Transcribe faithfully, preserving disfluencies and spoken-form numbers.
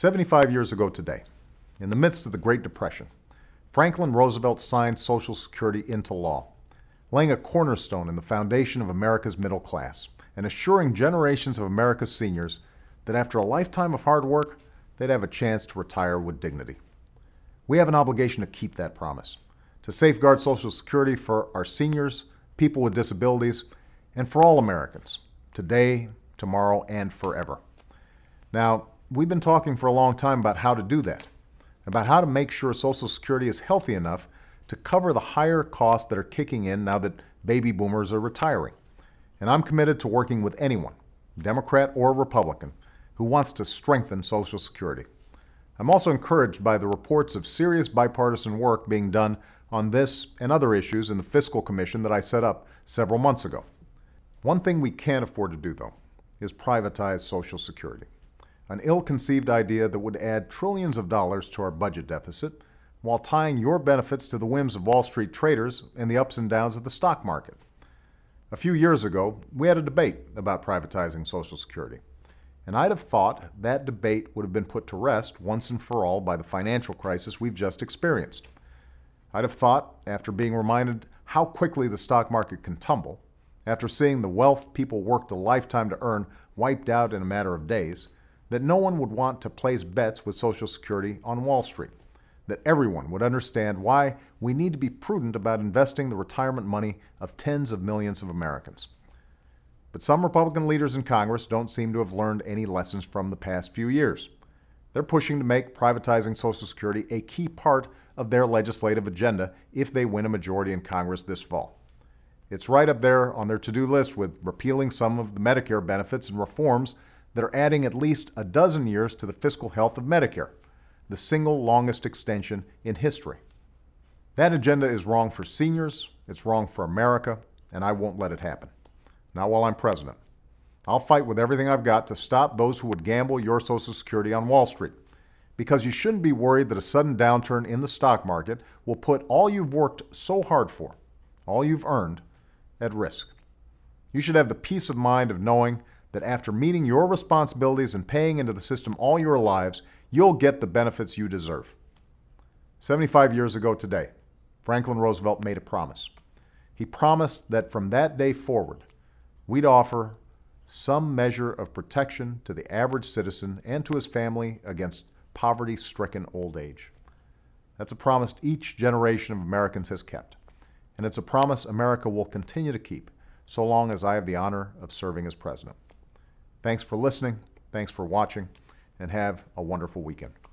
seventy-five years ago today, in the midst of the Great Depression, Franklin Roosevelt signed Social Security into law, laying a cornerstone in the foundation of America's middle class and assuring generations of America's seniors that after a lifetime of hard work, they'd have a chance to retire with dignity. We have an obligation to keep that promise, to safeguard Social Security for our seniors, people with disabilities, and for all Americans, today, tomorrow, and forever. Now, we've been talking for a long time about how to do that, about how to make sure Social Security is healthy enough to cover the higher costs that are kicking in now that baby boomers are retiring. And I'm committed to working with anyone, Democrat or Republican, who wants to strengthen Social Security. I'm also encouraged by the reports of serious bipartisan work being done on this and other issues in the Fiscal Commission that I set up several months ago. One thing we can't afford to do, though, is privatize Social Security, an ill-conceived idea that would add trillions of dollars to our budget deficit while tying your benefits to the whims of Wall Street traders and the ups and downs of the stock market. A few years ago, we had a debate about privatizing Social Security, and I'd have thought that debate would have been put to rest once and for all by the financial crisis we've just experienced. I'd have thought, after being reminded how quickly the stock market can tumble, after seeing the wealth people worked a lifetime to earn wiped out in a matter of days, that no one would want to place bets with Social Security on Wall Street, that everyone would understand why we need to be prudent about investing the retirement money of tens of millions of Americans. But some Republican leaders in Congress don't seem to have learned any lessons from the past few years. They're pushing to make privatizing Social Security a key part of their legislative agenda if they win a majority in Congress this fall. It's right up there on their to-do list with repealing some of the Medicare benefits and reforms that are adding at least a dozen years to the fiscal health of Medicare, the single longest extension in history. That agenda is wrong for seniors, it's wrong for America, and I won't let it happen. Not while I'm president. I'll fight with everything I've got to stop those who would gamble your Social Security on Wall Street, because you shouldn't be worried that a sudden downturn in the stock market will put all you've worked so hard for, all you've earned, at risk. You should have the peace of mind of knowing that after meeting your responsibilities and paying into the system all your lives, you'll get the benefits you deserve. seventy-five years ago today, Franklin Roosevelt made a promise. He promised that from that day forward, we'd offer some measure of protection to the average citizen and to his family against poverty-stricken old age. That's a promise each generation of Americans has kept, and it's a promise America will continue to keep so long as I have the honor of serving as president. Thanks for listening, thanks for watching, and have a wonderful weekend.